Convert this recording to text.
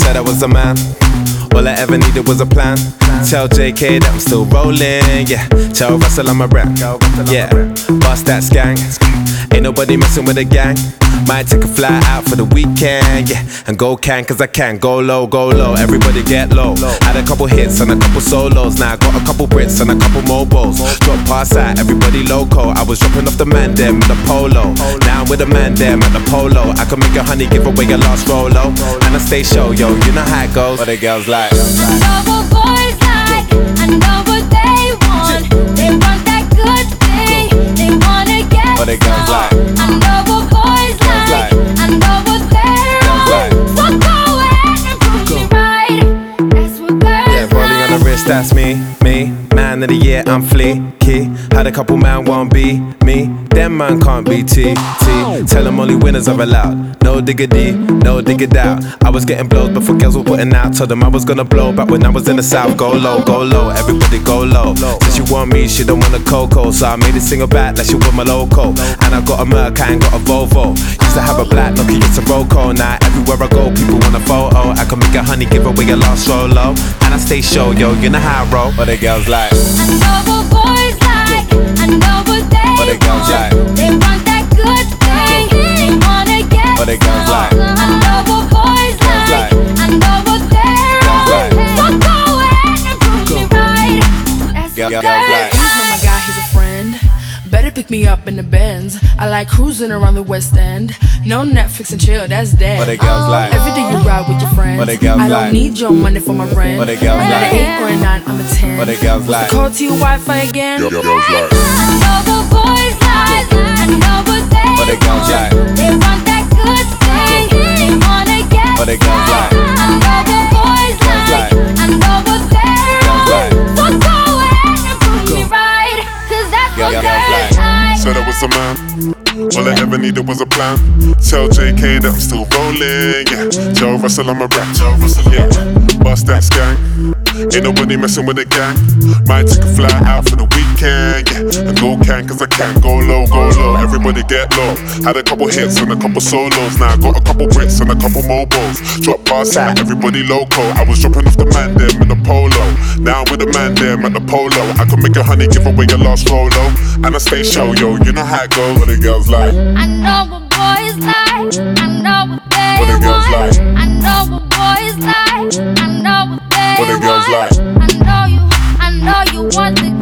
said I was a man. All I ever needed was a plan. Tell JK that I'm still rolling, yeah. Tell Russell I'm a rap, yeah. Bust that skank. Ain't nobody messing with a gang. Might take a fly out for the weekend, yeah. And go cause I can. Go low, everybody get low. Had a couple hits and a couple solos. Now I got a couple Brits and a couple mobiles. Drop pass out, everybody loco. I was dropping off the man them with the polo. Now I'm with the man them at the polo. I can make a honey give away your last rolo. And I stay show, yo, you know how it goes. What the girls like? I know what boys like, I know what they want. They want that good thing, they wanna get what the girls like? I know what boys like, I know what they're on. So go ahead and prove me right. That's what girls yeah, rolling on the wrist, that's me. Man of the year, I'm fleeky. Had a couple man won't be me. Them man can't be T. Tell them only winners are allowed. No diggity, no digger doubt. I was getting blows before girls were putting out. Told them I was gonna blow back when I was in the south. Go low, everybody go low. Said she want me, she don't want a cocoa. So I made it single back like she want my loco. And I got a Merc, I ain't got a Volvo. Used to have a black Nokia, it's a Roco. Now everywhere I go, people want a photo. I can make a honey, give away a lost solo. And I stay show, yo, you know how I roll. What the girls like? I know what boys like, I know what they girls want. like? They want that good thing, they wanna get What the girls like? I know what boys like, I know what they're on. So go ahead and prove me right. That's what girls like. He's not my guy, he's a friend. Better pick me up in the Benz. I like cruising around the West End. No Netflix and chill, that's dead. What the girls like? Every day you ride with your friends. What the girls I don't like? need your money for my rent. What the girls I'm like? an 8 or a 9, I'm a 10. What the girls like? Call to your Wi-Fi again. I know what boys like, I know what What the they girls like? want. They want that good thing, they wanna get What the girls like? I know what boys like, I know what they're on. So go ahead and prove me right, 'cause that's what girls like. Said I was a man. All I ever needed was a plan. Tell JK that I'm still rolling, yeah. Tell Russell I'm a rap, yeah. Bust that skank. Ain't nobody messing with a gang. Might take a fly out for the weekend, yeah. And go cause I can. Go low, everybody get low. Had a couple hits and a couple solos. Now I got a couple Brits and a couple mobiles. Drop pass out, everybody loco. I was dropping off the man them in the polo. Now I'm with the man them at the polo. I can make a honey give away your last rolo. And I stay show, yo, you know how it goes. What the girls like? I know what boys like, I know what they What the girls want. like? I know what boys like, I know what they What the girls want. like? I know you want the